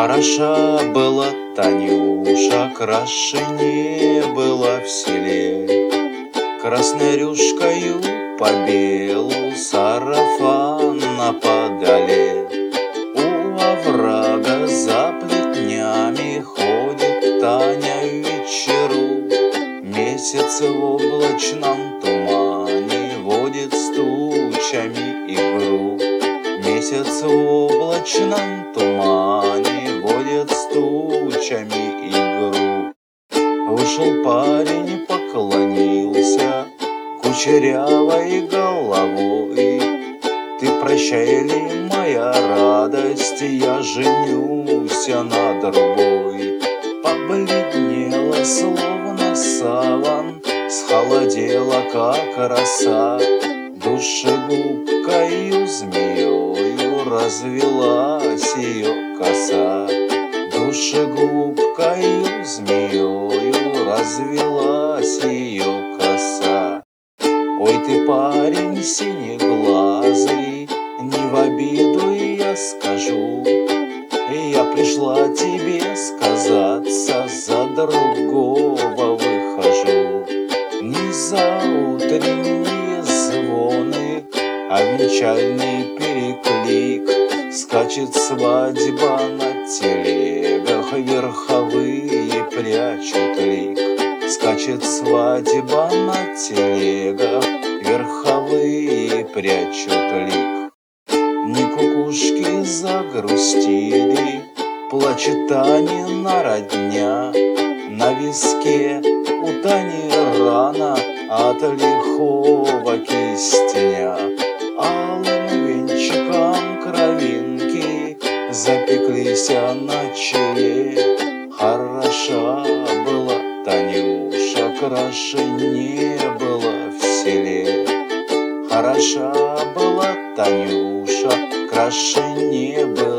Хороша была Танюша, краше не было в селе. Красной рюшкою по белу сарафан нападали. У оврага за плетнями ходит Таня в вечеру. Месяц в облачном тумане водит с тучами игру. Месяц в облачном тумане водит с тучами игру. Вышел парень, поклонился кучерявой головой. Ты прощай ли, моя радость, я женюсь на другой. Побледнела, словно саван, схолодела, как роса. Душегубкою змеёю развелась ее коса. Душегубкою змеёю развелась ее коса. Ой, ты, парень синеглазый, не в обиду я скажу. Я пришла тебе сказаться, за другого выхожу. Не за утренние звоны, а венчальный переклик. Скачет свадьба на телегах, верховые прячут лик. Скачет свадьба на телегах, верховые прячут лик. Ни кукушки загрустили, плачет Танина родня. На виске у Тани рана от лихого кистеня. Алым венчиком кровинки запеклись на челе. Хороша была Танюша, краше не было в селе. Хороша была Танюша, краше не было